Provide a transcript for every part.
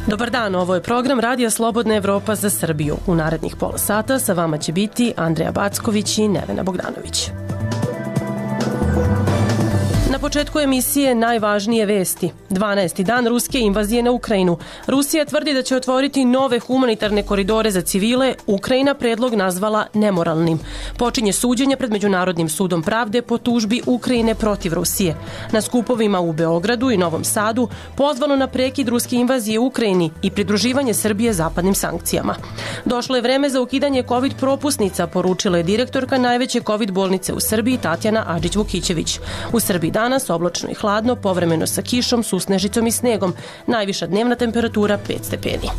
Dobar dan, ovo je program Radija Slobodna Evropa za Srbiju. U narednih pola sata sa vama će biti Andreja Backović i Nevena Bogdanović. Na početku emisije najvažnije vesti. 12. dan ruske invazije na Ukrajinu. Rusija tvrdi da će otvoriti nove humanitarne koridore za civile, Ukrajina predlog nazvala nemoralnim. Počinje suđenje pred Međunarodnim sudom pravde po tužbi Ukrajine protiv Rusije. Na skupovima u Beogradu i Novom Sadu pozvano na prekid ruske invazije u Ukrajini i pridruživanje Srbije zapadnim sankcijama. Došlo je vreme za ukidanje COVID propusnica, poručila je direktorka najveće COVID bolnice u Srbiji Tatjana Adžić-Vukićević. U Srbiji danas oblačno i hladno, povremeno sa kišom, susnežicom i snegom. Najviša dnevna temperatura 5 stepeni.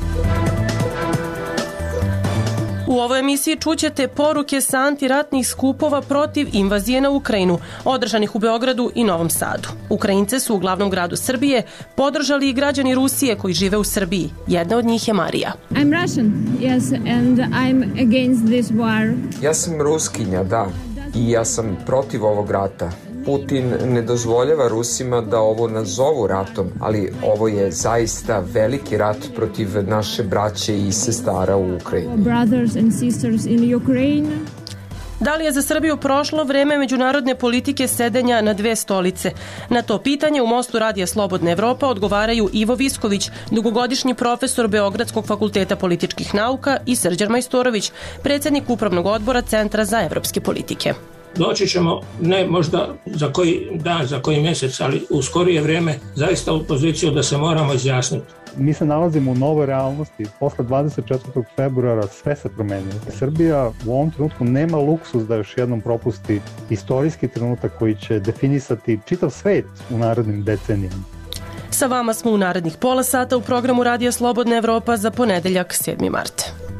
U ovoj emisiji čućete poruke sa antiratnih skupova protiv invazije na Ukrajinu, održanih u Beogradu i Novom Sadu. Ukrajince su u glavnom gradu Srbije podržali i građani Rusije koji žive u Srbiji. Jedna od njih je Marija. I'm Russian, yes, and I'm against this war. Ja sam Ruskinja, da, i ja sam protiv ovog rata. Putin ne dozvoljava Rusima da ovo nazovu ratom, ali ovo je zaista veliki rat protiv naše braće i sestara u Ukrajini. Brothers and sisters in Ukraine. Da li je za Srbiju prošlo vreme međunarodne politike sedenja na dve stolice? Na to pitanje u Mostu Radija Slobodna Evropa odgovaraju Ivo Visković, dugogodišnji profesor Beogradskog fakulteta političkih nauka, i Srđan Majstorović, predsjednik Upravnog odbora Centra za evropske politike. Doći ćemo, ne možda za koji dan, za koji mjesec, ali u skorije vrijeme zaista u poziciju da se moramo izjasniti. Mi se nalazimo u novoj realnosti. Posle 24. februara sve se promenilo. Srbija u ovom trenutku nema luksus da još jednom propusti istorijski trenutak koji će definisati čitav svet u narednim decenijama. Sa vama smo u narednih pola sata u programu Radija Slobodna Evropa za ponedeljak 7. mart.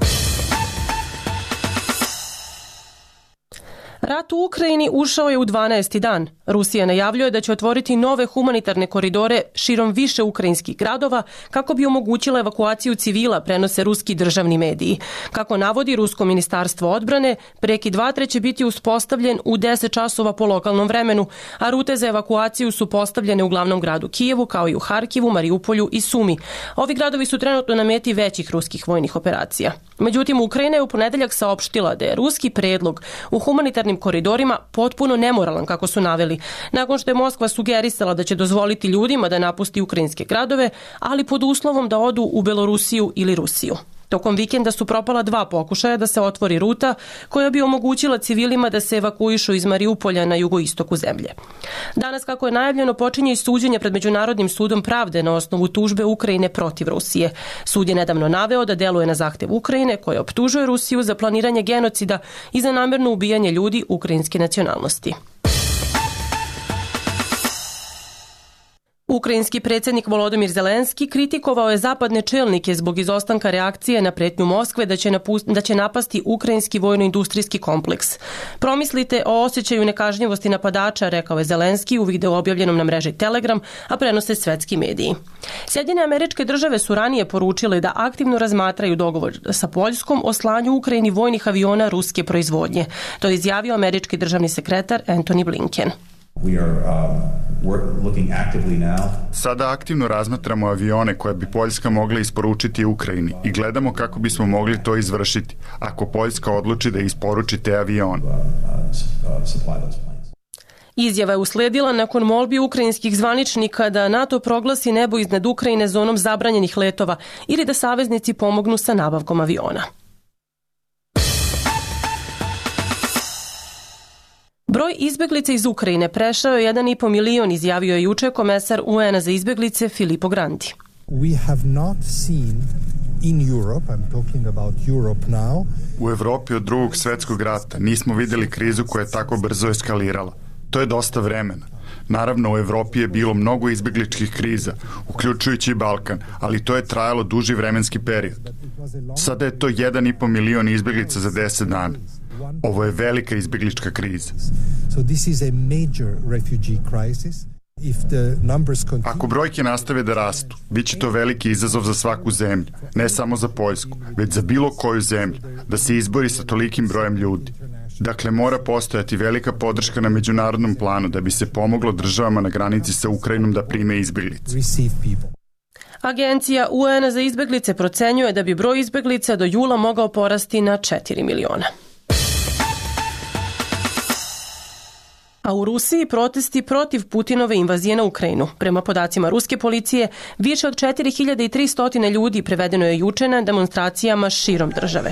Rat u Ukrajini ušao je u 12. dan. Rusija najavljuje da će otvoriti nove humanitarne koridore širom više ukrajinskih gradova kako bi omogućila evakuaciju civila, prenose ruski državni mediji. Kako navodi Rusko ministarstvo odbrane, prekid vatre će biti uspostavljen u 10 časova po lokalnom vremenu, a rute za evakuaciju su postavljene u glavnom gradu Kijevu, kao i u Harkivu, Mariupolju i Sumi. Ovi gradovi su trenutno na meti većih ruskih vojnih operacija. Međutim, Ukrajina je u ponedeljak saopštila da je ruski predlog u humanitarnim koridorima potpuno nemoralan, kako su naveli, nakon što je Moskva sugerisala da će dozvoliti ljudima da napusti ukrajinske gradove, ali pod uslovom da odu u Belorusiju ili Rusiju. Tokom vikenda su propala 2 pokušaja da se otvori ruta koja bi omogućila civilima da se evakuišu iz Mariupolja na jugoistoku zemlje. Danas, kako je najavljeno, počinje i suđenje pred Međunarodnim sudom pravde na osnovu tužbe Ukrajine protiv Rusije. Sud je nedavno naveo da deluje na zahtev Ukrajine, koja optužuje Rusiju za planiranje genocida i za namjerno ubijanje ljudi ukrajinske nacionalnosti. Ukrajinski predsjednik Volodymyr Zelenski kritikovao je zapadne čelnike zbog izostanka reakcije na pretnju Moskve da će napasti ukrajinski vojno-industrijski kompleks. Promislite o osjećaju nekažnjivosti napadača, rekao je Zelenski u videu objavljenom na mreži Telegram, a prenose svetski mediji. Sjedinjene Američke Države su ranije poručile da aktivno razmatraju dogovor sa Poljskom o slanju Ukrajini vojnih aviona ruske proizvodnje. To je izjavio američki državni sekretar Antony Blinken. Sada aktivno razmatramo avione koje bi Poljska mogla isporučiti Ukrajini i gledamo kako bismo mogli to izvršiti ako Poljska odluči da isporuči te avione. Izjava je usledila nakon molbi ukrajinskih zvaničnika da NATO proglasi nebo iznad Ukrajine zonom zabranjenih letova ili da saveznici pomognu sa nabavkom aviona. Broj izbeglica iz Ukrajine prešao je 1,5 milion, izjavio je juče komesar UN-a za izbeglice Filippo Grandi. U Evropi od Drugog svjetskog rata nismo vidjeli krizu koja je tako brzo eskalirala. To je dosta vremena. Naravno, u Evropi je bilo mnogo izbegličkih kriza, uključujući i Balkan, ali to je trajalo duži vremenski period. Sada je to 1,5 milion izbeglica za 10 dana. Ovo je velika izbeglička kriza. Ako brojke nastave da rastu, bit će to veliki izazov za svaku zemlju, ne samo za Poljsku, već za bilo koju zemlju, da se izbori sa tolikim brojem ljudi. Dakle, mora postojati velika podrška na međunarodnom planu da bi se pomoglo državama na granici sa Ukrajinom da prime izbeglice. Agencija UN za izbeglice procenjuje da bi broj izbeglica do jula mogao porasti na 4 miliona. A u Rusiji protesti protiv Putinove invazije na Ukrajinu. Prema podacima ruske policije, više od 4300 ljudi prevedeno je juče na demonstracijama širom države.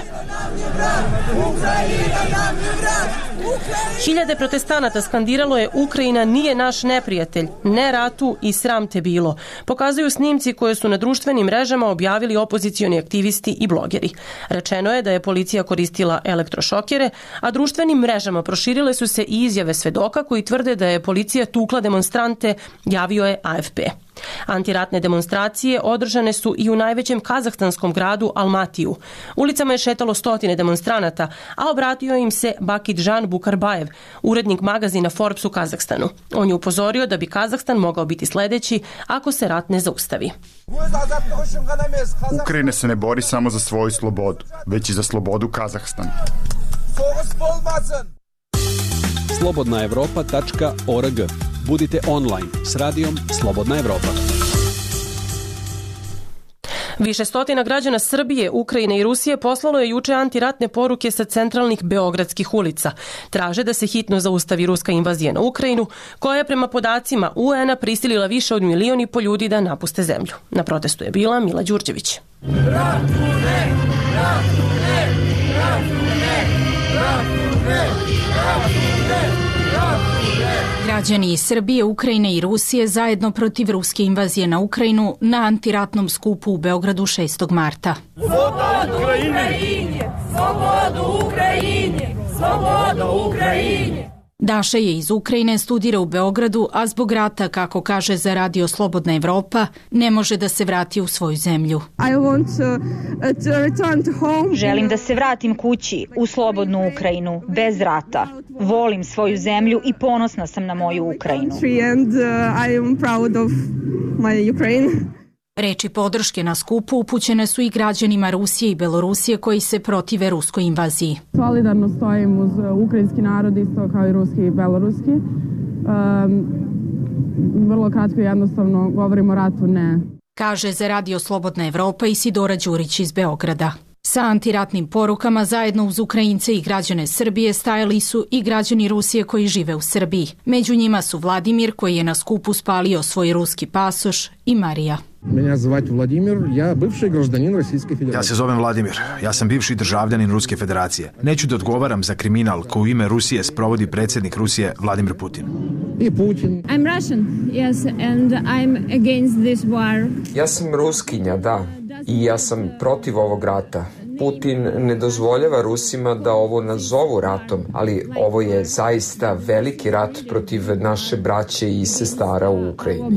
Hiljade protestanata skandiralo je Ukrajina nije naš neprijatelj, ne ratu i sram te bilo. Pokazuju snimci koje su na društvenim mrežama objavili opozicioni aktivisti i blogeri. Rečeno je da je policija koristila elektrošokere, a društvenim mrežama proširile su se i izjave svedoka koji tvrde da je policija tukla demonstrante, javio je AFP. Antiratne demonstracije održane su i u najvećem kazahstanskom gradu Almatiju. Ulicama je šetalo stotine demonstranata, a obratio im se Bakidžan Bukarbajev, urednik magazina Forbes u Kazahstanu. On je upozorio da bi Kazahstan mogao biti sledeći ako se rat ne zaustavi. Ukrajina se ne bori samo za svoju slobodu, već i za slobodu Kazahstana. slobodnaevropa.org. Budite online s radijom Slobodna Evropa. Više stotina građana Srbije, Ukrajine i Rusije poslalo je juče antiratne poruke sa centralnih beogradskih ulica. Traže da se hitno zaustavi ruska invazija na Ukrajinu, koja je prema podacima UN-a prisilila više od 1,5 miliona ljudi da napuste zemlju. Na protestu je bila Mila Đurđević. Građani iz Srbije, Ukrajine i Rusije zajedno protiv ruske invazije na Ukrajinu na antiratnom skupu u Beogradu 6. marta. Slobodu Ukrajini! Slobodu Ukrajini! Slobodu Ukrajini! Daša je iz Ukrajine, studira u Beogradu, a zbog rata, kako kaže za radio Slobodna Evropa, ne može da se vrati u svoju zemlju. Želim da se vratim kući, u slobodnu Ukrajinu, bez rata. Volim svoju zemlju i ponosna sam na moju Ukrajinu. Reči podrške na skupu upućene su i građanima Rusije i Belorusije koji se protive ruskoj invaziji. Solidarno stojim uz ukrajinski narod isto kao i ruski i beloruski. Vrlo kratko i jednostavno govorimo o ratu ne. Kaže za radio Slobodna Evropa Isidora Đurić iz Beograda. Sa antiratnim porukama zajedno uz Ukrajince i građane Srbije stajali su i građani Rusije koji žive u Srbiji. Među njima su Vladimir koji je na skupu spalio svoj ruski pasoš i Marija. Меня звать Владимир, я бывший гражданин Российской Федерации. Ja se zovem Vladimir, ja sam bivši državljanin Ruske federacije. Neću da odgovaram za kriminal koji u ime Rusije sprovodi predsjednik Rusije Vladimir Putin. I Putin. I'm Russian, yes, and I'm against this war. Ja sam Ruskinja, da, i ja sam protiv ovog rata. Putin ne dozvoljava Rusima da ovo nazovu ratom, ali ovo je zaista veliki rat protiv naše braće i sestara u Ukrajini.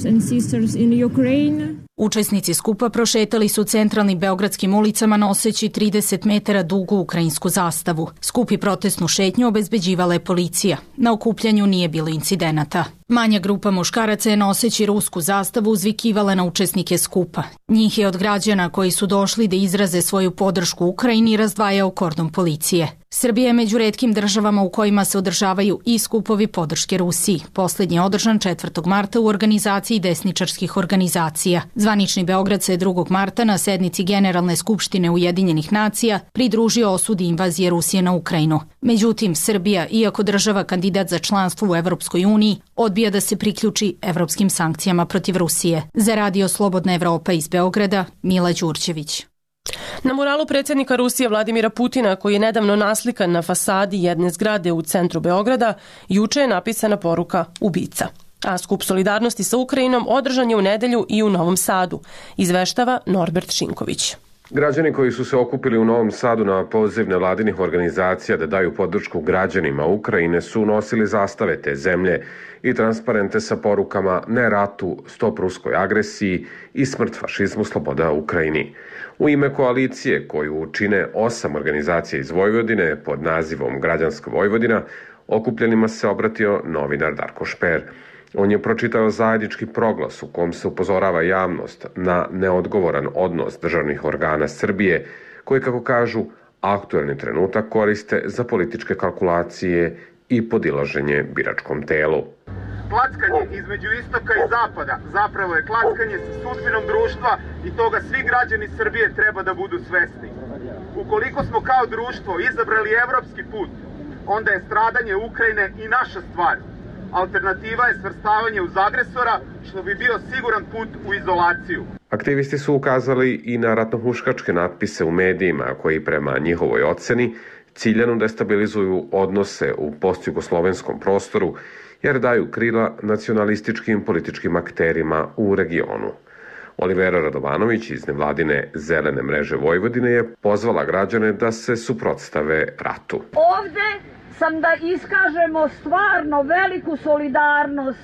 Učesnici skupa prošetali su centralnim beogradskim ulicama noseći 30 metara dugu ukrajinsku zastavu. Skup i protestnu šetnju obezbeđivala je policija. Na okupljanju nije bilo incidenata. Manja grupa muškaraca je noseći rusku zastavu uzvikivala na učesnike skupa. Njih je od građana koji su došli da izraze svoju podršku Ukrajini razdvajao kordon policije. Srbija je među retkim državama u kojima se održavaju i skupovi podrške Rusiji. Poslednji je održan 4. marta u organizaciji desničarskih organizacija. Zvanični Beograd se 2. marta na sednici Generalne skupštine Ujedinjenih nacija pridružio osudi invazije Rusije na Ukrajinu. Međutim, Srbija, iako država kandidat za članstvo u Evropskoj uniji, odbija da se priključi evropskim sankcijama protiv Rusije. Za radio Slobodna Evropa iz Beograda, Mila Đurđević. Na muralu predsjednika Rusije Vladimira Putina, koji je nedavno naslikan na fasadi jedne zgrade u centru Beograda, juče je napisana poruka ubica. A skup solidarnosti sa Ukrajinom održan je u nedelju i u Novom Sadu, izveštava Norbert Šinković. Građani koji su se okupili u Novom Sadu na poziv nevladinih organizacija da daju podršku građanima Ukrajine su nosili zastave te zemlje i transparente sa porukama ne ratu, stop ruskoj agresiji i smrt fašizmu, sloboda Ukrajini. U ime koalicije koju čine 8 organizacija iz Vojvodine pod nazivom Građanska Vojvodina, okupljenima se obratio novinar Darko Šper. On je pročitao zajednički proglas u kom se upozorava javnost na neodgovoran odnos državnih organa Srbije, koji, kako kažu, aktuelni trenutak koriste za političke kalkulacije i podilaženje biračkom telu. klackanje između istoka i zapada zapravo je klackanje sa sudbinom društva i toga svi građani Srbije treba da budu svesni. Ukoliko smo kao društvo izabrali evropski put, onda je stradanje Ukrajine i naša stvar. Alternativa je svrstavanje uz agresora, što bi bio siguran put u izolaciju. Aktivisti su ukazali i na ratnohuškačke natpise u medijima koji prema njihovoj oceni ciljano destabilizuju odnose u postjugoslovenskom prostoru jer daju krila nacionalističkim političkim akterima u regionu. Olivera Radovanović iz nevladine Zelene mreže Vojvodine je pozvala građane da se suprotstave ratu. Ovde sam da iskažemo stvarno veliku solidarnost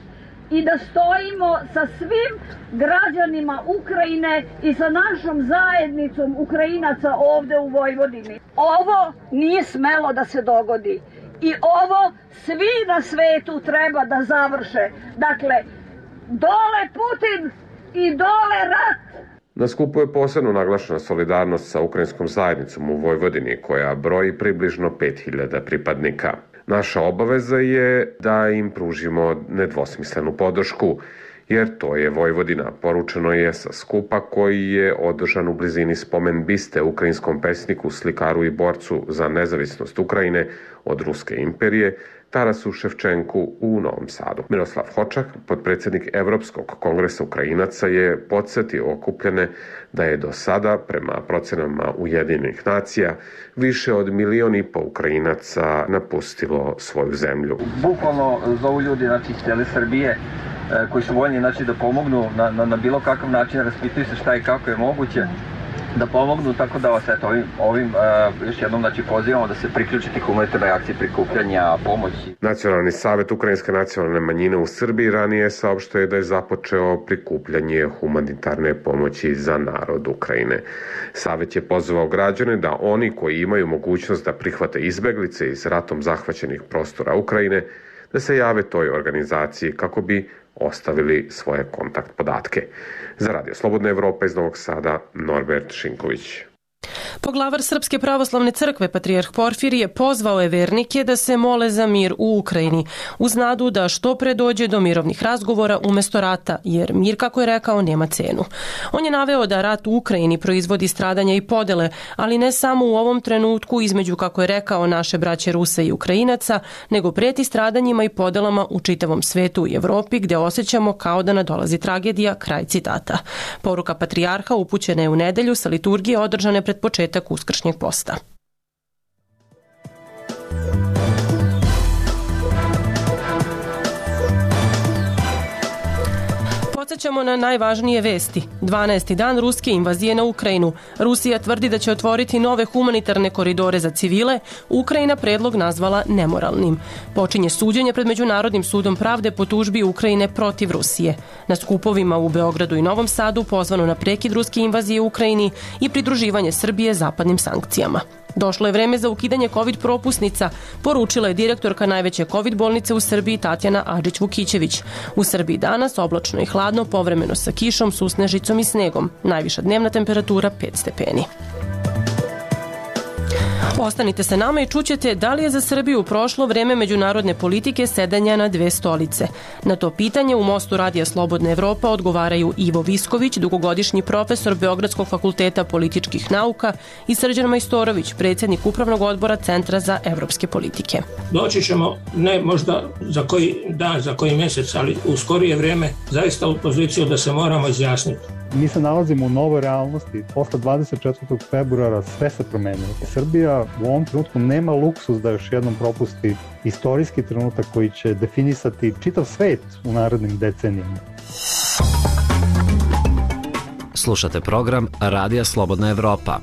i da stojimo sa svim građanima Ukrajine i sa našom zajednicom Ukrajinaca ovde u Vojvodini. Ovo nije smelo da se dogodi i ovo svi na svetu treba da završe. Dakle, dole Putin i dole rat! Na skupu je posebno naglašena solidarnost sa ukrajinskom zajednicom u Vojvodini, koja broji približno 5000 pripadnika. Naša obaveza je da im pružimo nedvosmislenu podršku, jer to je Vojvodina, poručeno je sa skupa koji je održan u blizini spomen biste ukrajinskom pesniku, slikaru i borcu za nezavisnost Ukrajine od Ruske imperije, Tarasu Ševčenku u Novom Sadu. Miroslav Hočak, potpredsjednik Evropskog kongresa Ukrajinaca, je podsjetio okupljene da je do sada, prema procenama Ujedinjenih nacija, više od 1,5 miliona Ukrajinaca napustilo svoju zemlju. Bukvalno zovu ljudi iz cijele Srbije koji su voljni da pomognu na bilo kakav način, raspituju se šta i kako je moguće da pomognu, tako da vas ovim još jednom pozivamo da se priključite humanitarnoj akciji prikupljanja pomoći. Nacionalni savet Ukrajinske nacionalne manjine u Srbiji ranije saopštio da je započeo prikupljanje humanitarne pomoći za narod Ukrajine. Savet je pozvao građane da oni koji imaju mogućnost da prihvate izbeglice iz ratom zahvaćenih prostora Ukrajine, da se jave toj organizaciji kako bi ostavili svoje kontakt podatke. Za Radio Slobodna Evropa iz Novog Sada, Norbert Šinković. Poglavar Srpske pravoslavne crkve, patrijarh Porfirije, pozvao je vernike da se mole za mir u Ukrajini, uz nadu da što pre dođe do mirovnih razgovora umesto rata, jer mir, kako je rekao, nema cenu. On je naveo da rat u Ukrajini proizvodi stradanja i podele, ali ne samo u ovom trenutku između, kako je rekao, naše braće Rusa i Ukrajinaca, nego preti stradanjima i podelama u čitavom svetu i Evropi, gde osjećamo kao da nadolazi tragedija, kraj citata. Poruka patrijarha upućena je u nedelju sa liturgije održane pred početak uskršnjeg posta. Podsećamo na najvažnije vesti. 12. dan ruske invazije na Ukrajinu. Rusija tvrdi da će otvoriti nove humanitarne koridore za civile, Ukrajina predlog nazvala nemoralnim. Počinje suđenje pred Međunarodnim sudom pravde po tužbi Ukrajine protiv Rusije. Na skupovima u Beogradu i Novom Sadu pozvano na prekid ruske invazije u Ukrajini i pridruživanje Srbije zapadnim sankcijama. Došlo je vreme za ukidanje COVID propusnica, poručila je direktorka najveće COVID bolnice u Srbiji Tatjana Adžić-Vukićević. U Srbiji danas oblačno i hladno, povremeno sa kišom, susnežicom i snegom. Najviša dnevna temperatura 5 stepeni. Ostanite sa nama i čućete da li je za Srbiju prošlo vreme međunarodne politike sedenja na dve stolice. Na to pitanje u Mostu Radija Slobodna Evropa odgovaraju Ivo Visković, dugogodišnji profesor Beogradskog fakulteta političkih nauka, i Srđan Majstorović, predsjednik Upravnog odbora Centra za evropske politike. Doći ćemo, ne možda za koji dan, za koji mjesec, ali u skorije vrijeme zaista u poziciju da se moramo izjasniti. Mi se nalazimo u novoj realnosti. Posle 24. februara sve se promenilo. Srbija u ovom trenutku nema luksus da još jednom propusti istorijski trenutak koji će definisati čitav svet u narednim decenijama. Slušate program Radija Slobodna Evropa.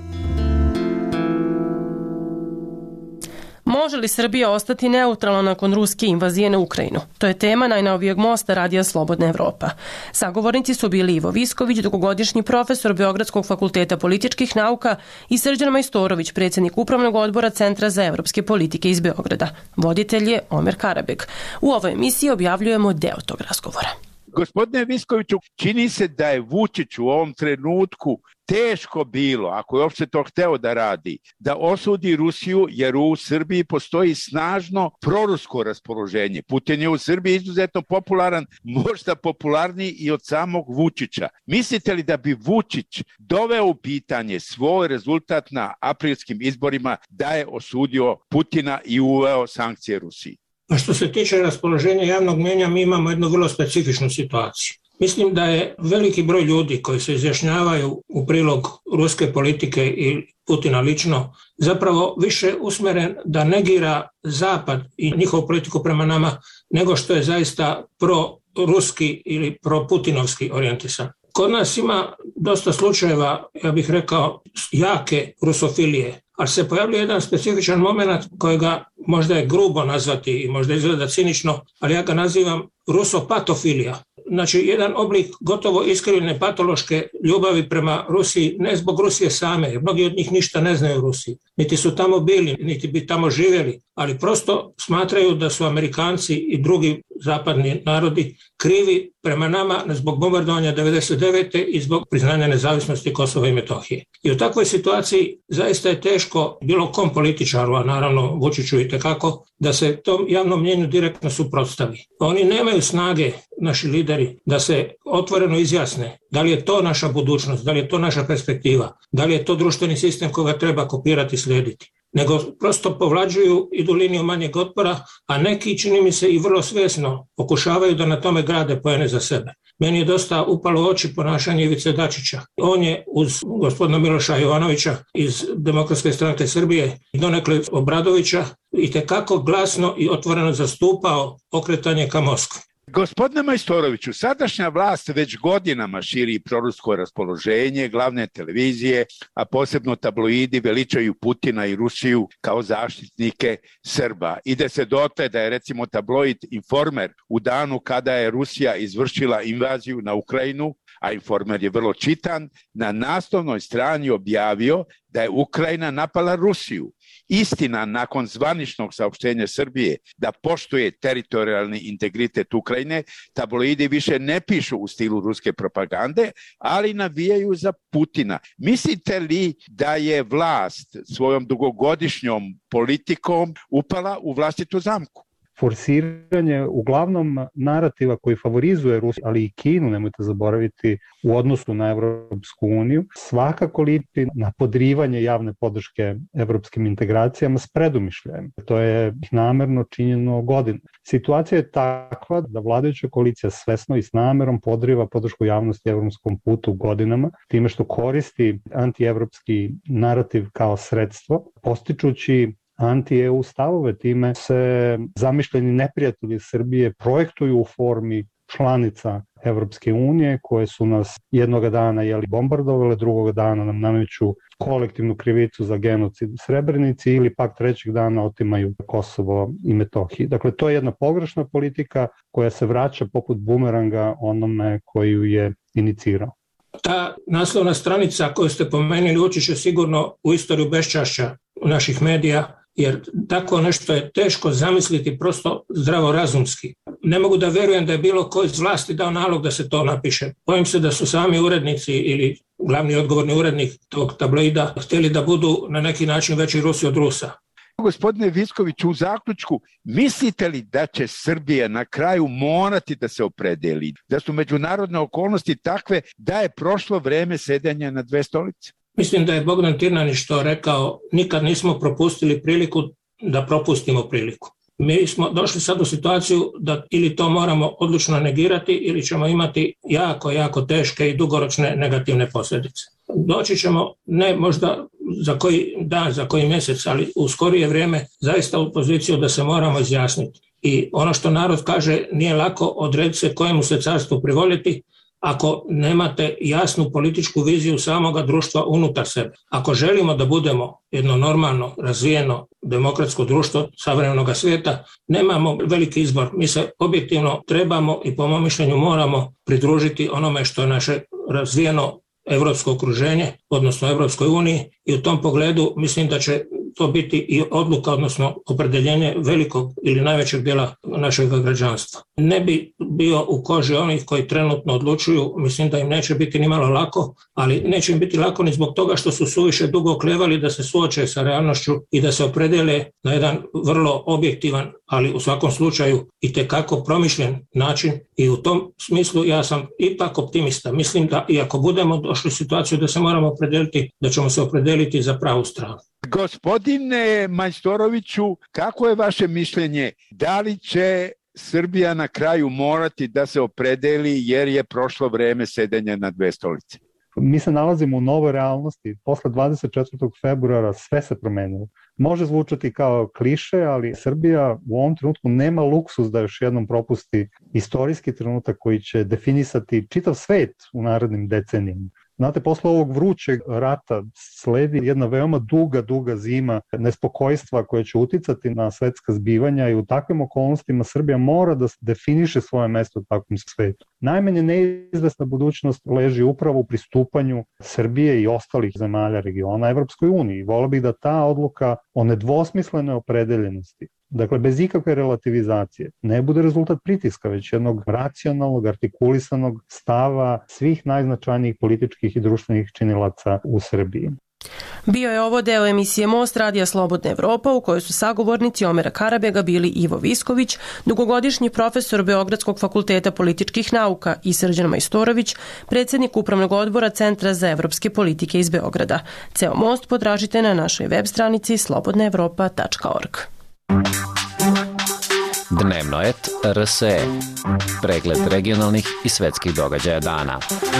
Može li Srbija ostati neutralna nakon ruske invazije na Ukrajinu? To je tema najnovijeg Mosta Radija Slobodna Evropa. Sagovornici su bili Ivo Visković, dugogodišnji profesor Beogradskog fakulteta političkih nauka, i Srđan Majstorović, predsjednik Upravnog odbora Centra za evropske politike iz Beograda. Voditelj je Omer Karabek. U ovoj emisiji objavljujemo deo tog razgovora. Gospodine Viskoviću, čini se da je Vučić u ovom trenutku teško bilo, ako je uopšte to hteo da radi, da osudi Rusiju, jer u Srbiji postoji snažno prorusko raspoloženje. Putin je u Srbiji izuzetno popularan, možda popularniji i od samog Vučića. Mislite li da bi Vučić doveo u pitanje svoj rezultat na aprilskim izborima da je osudio Putina i uveo sankcije Rusiji? A što se tiče raspoloženja javnog mnjenja, mi imamo jednu vrlo specifičnu situaciju. Mislim da je veliki broj ljudi koji se izjašnjavaju u prilog ruske politike i Putina lično zapravo više usmeren da negira Zapad i njihovu politiku prema nama nego što je zaista pro-ruski ili pro-putinovski orijentisan. Kod nas ima dosta slučajeva, ja bih rekao, jake rusofilije, ali se pojavljuje jedan specifičan moment kojega možda je grubo nazvati i možda izgleda cinično, ali ja ga nazivam rusopatofilija. Znači, jedan oblik gotovo iskrivljene patološke ljubavi prema Rusiji, ne zbog Rusije same, jer mnogi od njih ništa ne znaju o Rusiji. Niti su tamo bili, niti bi tamo živjeli, ali prosto smatraju da su Amerikanci i drugi zapadni narodi krivi prema nama zbog bombardovanja 1999. i zbog priznanja nezavisnosti Kosova i Metohije. I u takvoj situaciji zaista je teško bilo kom političaru, a naravno Vučiću i tekako, da se tom javnom mnjenju direktno suprotstavi. Oni nemaju snage, naši lideri, da se otvoreno izjasne da li je to naša budućnost, da li je to naša perspektiva, da li je to društveni sistem koga treba kopirati i slijediti. Nego prosto povlađuju, idu liniju manjeg otpora, a neki, čini mi se, i vrlo svjesno pokušavaju da na tome grade poene za sebe. Meni je dosta upalo u oči ponašanje Ivice Dačića. On je uz gospodina Miloša Jovanovića iz Demokratske stranke Srbije i donekle Obradovića itekako glasno i otvoreno zastupao okretanje ka Moskvi. Gospodine Majstoroviću, sadašnja vlast već godinama širi prorusko raspoloženje, glavne televizije, a posebno tabloidi veličaju Putina i Rusiju kao zaštitnike Srba. Ide se dotle da je recimo tabloid Informer u danu kada je Rusija izvršila invaziju na Ukrajinu, a Informer je vrlo čitan, na naslovnoj strani objavio da je Ukrajina napala Rusiju. Istina, nakon zvaničnog saopštenja Srbije da poštuje teritorijalni integritet Ukrajine, tabloidi više ne pišu u stilu ruske propagande, ali navijaju za Putina. Mislite li da je vlast svojom dugogodišnjom politikom upala u vlastitu zamku? Forsiranje uglavnom narativa koji favorizuje Rusiju, ali i Kinu, nemojte zaboraviti, u odnosu na Evropsku uniju, svakako liči na podrivanje javne podrške evropskim integracijama s predumišljajem. To je namerno činjeno godinu. Situacija je takva da vladajuća koalicija svesno i s namerom podriva podršku javnosti evropskom putu godinama, time što koristi antievropski narativ kao sredstvo, postičući anti-EU stavove, time se zamišljeni neprijatelji Srbije projektuju u formi članica Evropske unije koje su nas jednoga dana bombardovale, drugoga dana nam nameću kolektivnu krivicu za genocid u Srebrenici ili pak trećeg dana otimaju Kosovo i Metohiju. Dakle, to je jedna pogrešna politika koja se vraća poput bumeranga onome koji ju je inicirao. Ta naslovna stranica koju ste pomenuli ući će sigurno u istoriju beščašća naših medija, jer tako nešto je teško zamisliti prosto zdravorazumski. Ne mogu da verujem da je bilo ko iz vlasti dao nalog da se to napiše. Bojim se da su sami urednici ili glavni odgovorni urednik tog tabloida htjeli da budu na neki način veći Rusi od Rusa. Gospodine Viskoviću, u zaključku, mislite li da će Srbija na kraju morati da se opredeli? Da su međunarodne okolnosti takve da je prošlo vreme sedenja na dve stolice? Mislim da je Bogdan Tirnanić to rekao, nikad nismo propustili priliku da propustimo priliku. Mi smo došli sad u situaciju da ili to moramo odlučno negirati ili ćemo imati jako teške i dugoročne negativne posljedice. Doći ćemo, ne možda za koji dan, za koji mjesec, ali u skorije vrijeme zaista u poziciju da se moramo izjasniti. I ono što narod kaže, nije lako odrediti se kojemu se carstvu privoljeti, ako nemate jasnu političku viziju samoga društva unutar sebe. Ako želimo da budemo jedno normalno, razvijeno, demokratsko društvo savremenog svijeta, nemamo veliki izbor. Mi se objektivno trebamo i po mom mišljenju moramo pridružiti onome što je naše razvijeno evropsko okruženje, odnosno Evropskoj uniji, i u tom pogledu mislim da će to biti i odluka, odnosno opredeljenje velikog ili najvećeg dela našeg građanstva. Ne bi bio u koži onih koji trenutno odlučuju, mislim da im neće biti ni malo lako, ali neće im biti lako ni zbog toga što su suviše dugo klevali da se suoče sa realnošću i da se opredele na jedan vrlo objektivan, ali u svakom slučaju i tekako promišljen način, i u tom smislu ja sam ipak optimista. Mislim da i ako budemo došli u situaciju da se moramo opredeliti, da ćemo se opredeliti za pravu stranu. Gospodine Majstoroviću, kako je vaše mišljenje? Da li će Srbija na kraju morati da se opredeli jer je prošlo vreme sedenja na dve stolice? Mi se nalazimo u novoj realnosti. Posle 24. februara sve se promenilo. Može zvučati kao kliše, ali Srbija u ovom trenutku nema luksus da još jednom propusti istorijski trenutak koji će definisati čitav svet u narednim decenijama. Znate, posle ovog vrućeg rata sledi jedna veoma duga zima nespokojstva koja će uticati na svetska zbivanja i u takvim okolnostima Srbija mora da definiše svoje mesto u takvom svetu. Najmanje neizvesna budućnost leži upravo u pristupanju Srbije i ostalih zemalja regiona Evropskoj uniji. Voleo bih da ta odluka o nedvosmislenoj opredeljenosti, dakle bez ikakve relativizacije, ne bude rezultat pritiska, već jednog racionalnog, artikulisanog stava svih najznačajnijih političkih i društvenih činilaca u Srbiji. Bio je ovo deo emisije Most Radija Slobodna Evropa u kojoj su sagovornici Omera Karabega bili Ivo Visković, dugogodišnji profesor Beogradskog fakulteta političkih nauka, i Srđan Majstorović, predsjednik Upravnog odbora Centra za evropske politike iz Beograda. Ceo Most potražite na našoj web stranici slobodnaevropa.org. Dnevnoet RSE. Pregled regionalnih i svetskih događaja dana.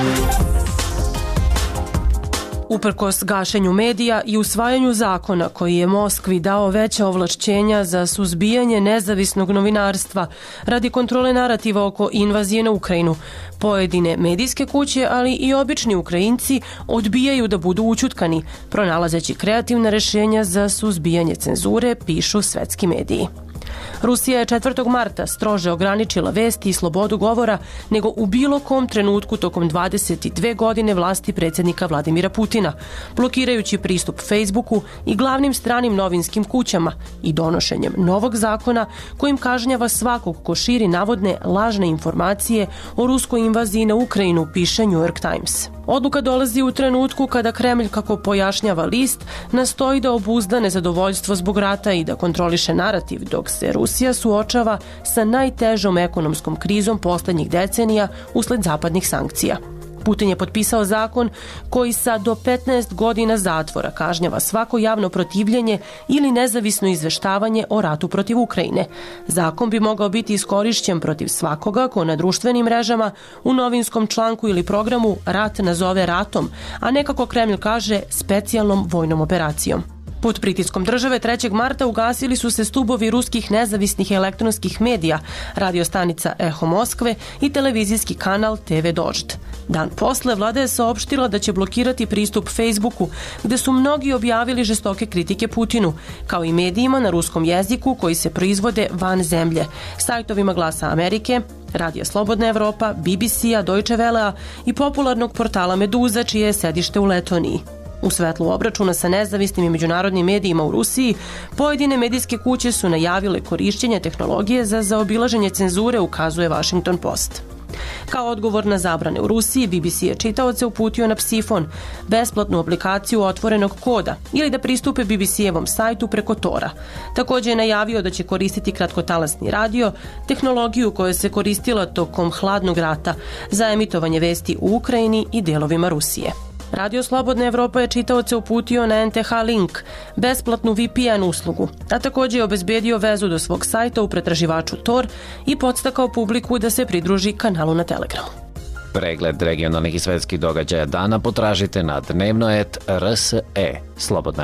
Uprkos gašenju medija i usvajanju zakona koji je Moskvi dao veća ovlašćenja za suzbijanje nezavisnog novinarstva radi kontrole narativa oko invazije na Ukrajinu, pojedine medijske kuće, ali i obični Ukrajinci odbijaju da budu ućutkani, pronalazeći kreativna rešenja za suzbijanje cenzure, pišu svetski mediji. Rusija je 4. marta strože ograničila vesti i slobodu govora nego u bilo kom trenutku tokom 22 godine vlasti predsjednika Vladimira Putina, blokirajući pristup Facebooku i glavnim stranim novinskim kućama i donošenjem novog zakona kojim kažnjava svakog ko širi navodne lažne informacije o ruskoj invaziji na Ukrajinu, piše New York Times. Odluka dolazi u trenutku kada Kremlj, kako pojašnjava list, nastoji da obuzda nezadovoljstvo zbog rata i da kontroliše narativ, dok se Rusija suočava sa najtežom ekonomskom krizom poslednjih decenija usled zapadnih sankcija. Putin je potpisao zakon koji sa do 15 godina zatvora kažnjava svako javno protivljenje ili nezavisno izveštavanje o ratu protiv Ukrajine. Zakon bi mogao biti iskorišćen protiv svakoga ko na društvenim mrežama, u novinskom članku ili programu rat nazove ratom, a nekako Kremlj kaže specijalnom vojnom operacijom. Pod pritiskom države 3. marta ugasili su se stubovi ruskih nezavisnih elektronskih medija, radiostanica Eho Moskve i televizijski kanal TV Dožd. Dan posle vlada je saopštila da će blokirati pristup Facebooku, gde su mnogi objavili žestoke kritike Putinu, kao i medijima na ruskom jeziku koji se proizvode van zemlje, sajtovima Glasa Amerike, Radija Slobodna Evropa, BBC-a, Deutsche Wellea i popularnog portala Meduza, čije je sedište u Letoniji. U svetlu obračuna sa nezavisnim i međunarodnim medijima u Rusiji, pojedine medijske kuće su najavile korišćenje tehnologije za zaobilaženje cenzure, ukazuje Washington Post. Kao odgovor na zabrane u Rusiji, BBC je čitaoce uputio na Psifon, besplatnu aplikaciju otvorenog koda, ili da pristupe BBC-evom sajtu preko Tora. Također je najavio da će koristiti kratkotalasni radio, tehnologiju koja se koristila tokom hladnog rata za emitovanje vesti u Ukrajini i delovima Rusije. Radio Slobodna Evropa je čitaoce uputio na NTH Link, besplatnu VPN uslugu, a također je obezbedio vezu do svog sajta u pretraživaču Tor i podstakao publiku da se pridruži kanalu na Telegramu. Pregled regionalnih i svetskih događaja dana potražite na dnevnoet RSE,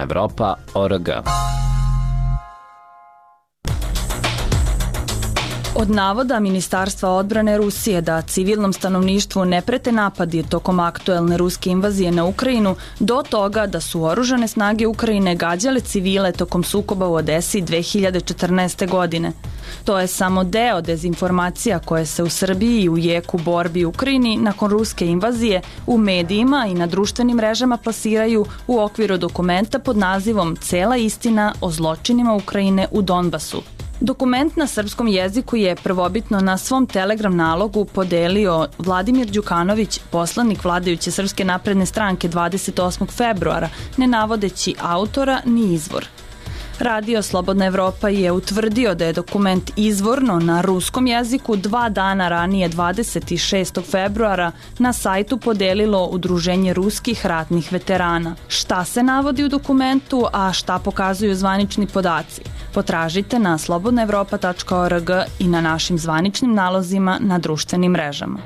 slobodnaevropa.org. Od navoda Ministarstva odbrane Rusije da civilnom stanovništvu ne prete napadi tokom aktuelne ruske invazije na Ukrajinu do toga da su oružane snage Ukrajine gađale civile tokom sukoba u Odesi 2014. godine. To je samo deo dezinformacija koje se u Srbiji i u jeku borbi u Ukrajini nakon ruske invazije u medijima i na društvenim mrežama plasiraju u okviru dokumenta pod nazivom Cela istina o zločinima Ukrajine u Donbasu. Dokument na srpskom jeziku je prvobitno na svom Telegram nalogu podelio Vladimir Đukanović, poslanik vladajuće Srpske napredne stranke 28. februara, ne navodeći autora ni izvor. Radio Slobodna Evropa je utvrdio da je dokument izvorno na ruskom jeziku 2 dana ranije 26. februara na sajtu podelilo Udruženje ruskih ratnih veterana. Šta se navodi u dokumentu, a šta pokazuju zvanični podaci? Potražite na slobodnaevropa.org i na našim zvaničnim nalozima na društvenim mrežama.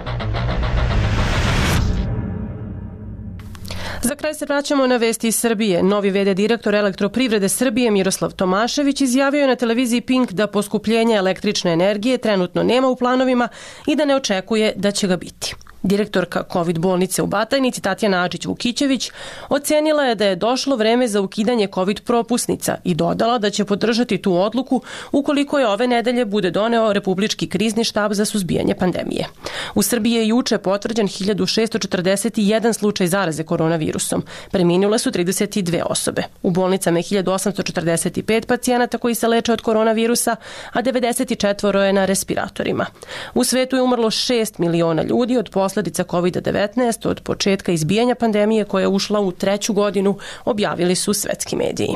Za kraj se vraćamo na vesti iz Srbije. Novi v.d. direktor Elektroprivrede Srbije Miroslav Tomašević izjavio je na televiziji Pink da poskupljenja električne energije trenutno nema u planovima i da ne očekuje da će ga biti. Direktorka COVID bolnice u Batajnici Tatjana Adžić-Vukićević ocenila je da je došlo vreme za ukidanje COVID propusnica i dodala da će podržati tu odluku ukoliko je ove nedelje bude doneo Republički krizni štab za suzbijanje pandemije. U Srbiji je juče potvrđen 1641 slučaj zaraze koronavirusom. Preminule su 32 osobe. U bolnicama je 1845 pacijenata koji se leče od koronavirusa, a 94 je na respiratorima. U svetu je umrlo 6 miliona ljudi od posledica COVID-19 od početka izbijanja pandemije koja je ušla u 3. godinu, objavili su svetski mediji.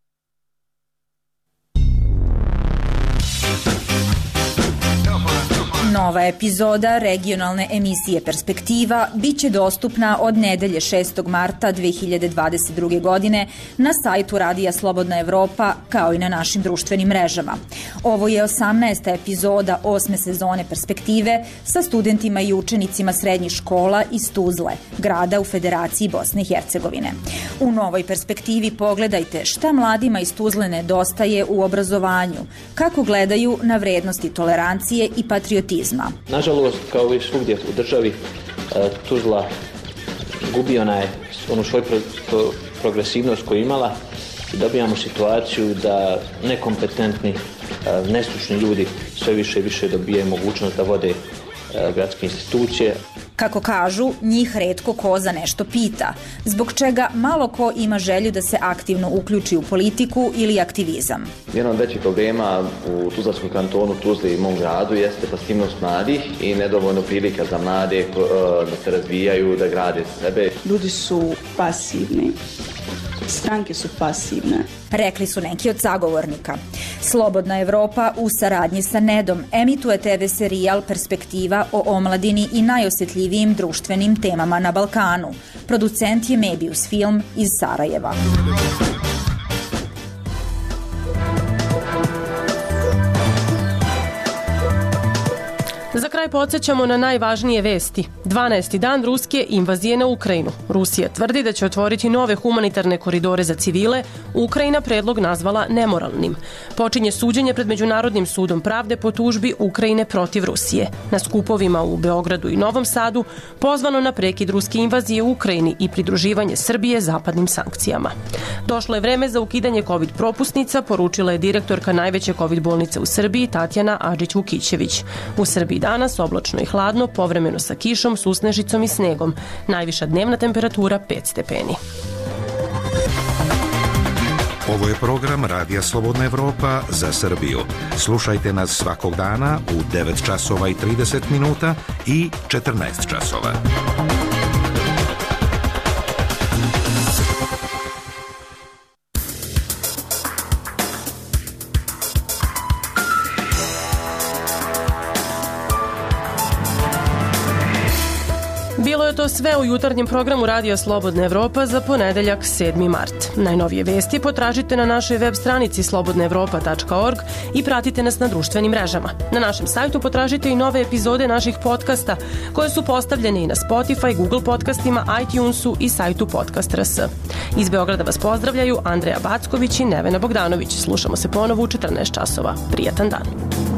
Nova epizoda regionalne emisije Perspektiva biće dostupna od nedelje 6. marta 2022. godine na sajtu Radija Slobodna Evropa kao i na našim društvenim mrežama. Ovo je 18. epizoda 8. sezone Perspektive sa studentima i učenicima srednjih škola iz Tuzle, grada u Federaciji Bosne i Hercegovine. U novoj Perspektivi pogledajte šta mladima iz Tuzle nedostaje u obrazovanju, kako gledaju na vrednosti tolerancije i patriotizma. Nažalost, kao i svugdje u državi, Tuzla gubi onu svoju progresivnost koju imala i dobijamo situaciju da nekompetentni, nestručni ljudi sve više i više dobijaju mogućnost da vode gradske institucije. Kako kažu, njih retko ko za nešto pita, zbog čega malo ko ima želju da se aktivno uključi u politiku ili aktivizam. Jedan od većih problema u Tuzlanskom kantonu, Tuzli i mom gradu jeste pasivnost mladih i nedovoljno prilika za mlade da se razvijaju, da grade sebe. Ljudi su pasivni. Stranke su pasivne. Rekli su neki od sagovornika. Slobodna Evropa u saradnji sa Nedom emituje TV serijal Perspektiva o omladini i najosjetljivijim društvenim temama na Balkanu. Producent je Mebius Film iz Sarajeva. Za kraj podsjećamo na najvažnije vesti. 12. dan ruske invazije na Ukrajinu. Rusija tvrdi da će otvoriti nove humanitarne koridore za civile, Ukrajina predlog nazvala nemoralnim. Počinje suđenje pred Međunarodnim sudom pravde po tužbi Ukrajine protiv Rusije. Na skupovima u Beogradu i Novom Sadu pozvano na prekid ruske invazije u Ukrajini i pridruživanje Srbije zapadnim sankcijama. Došlo je vreme za ukidanje COVID propusnica, poručila je direktorka najveće COVID bolnice u Srbiji Tatjana Adžić-Vukićević. U Srbiji danas oblačno i hladno, povremeno sa kišom, susnežicom i snegom. Najviša dnevna temperatura 5 stepeni. Ovo je program Radija Slobodna Evropa za Srbiju. Slušajte nas svakog dana u 9 časova i 30 minuta i 14 časova. Bilo je to sve u jutarnjem programu Radija Slobodna Evropa za ponedeljak 7. mart. Najnovije vesti potražite na našoj web stranici slobodnaevropa.org i pratite nas na društvenim mrežama. Na našem sajtu potražite i nove epizode naših podcasta koje su postavljene i na Spotify, Google podcastima, iTunesu i sajtu Podcast.rs. Iz Beograda vas pozdravljaju Andreja Backović i Nevena Bogdanović. Slušamo se ponovo u 14 časova. Prijatan dan.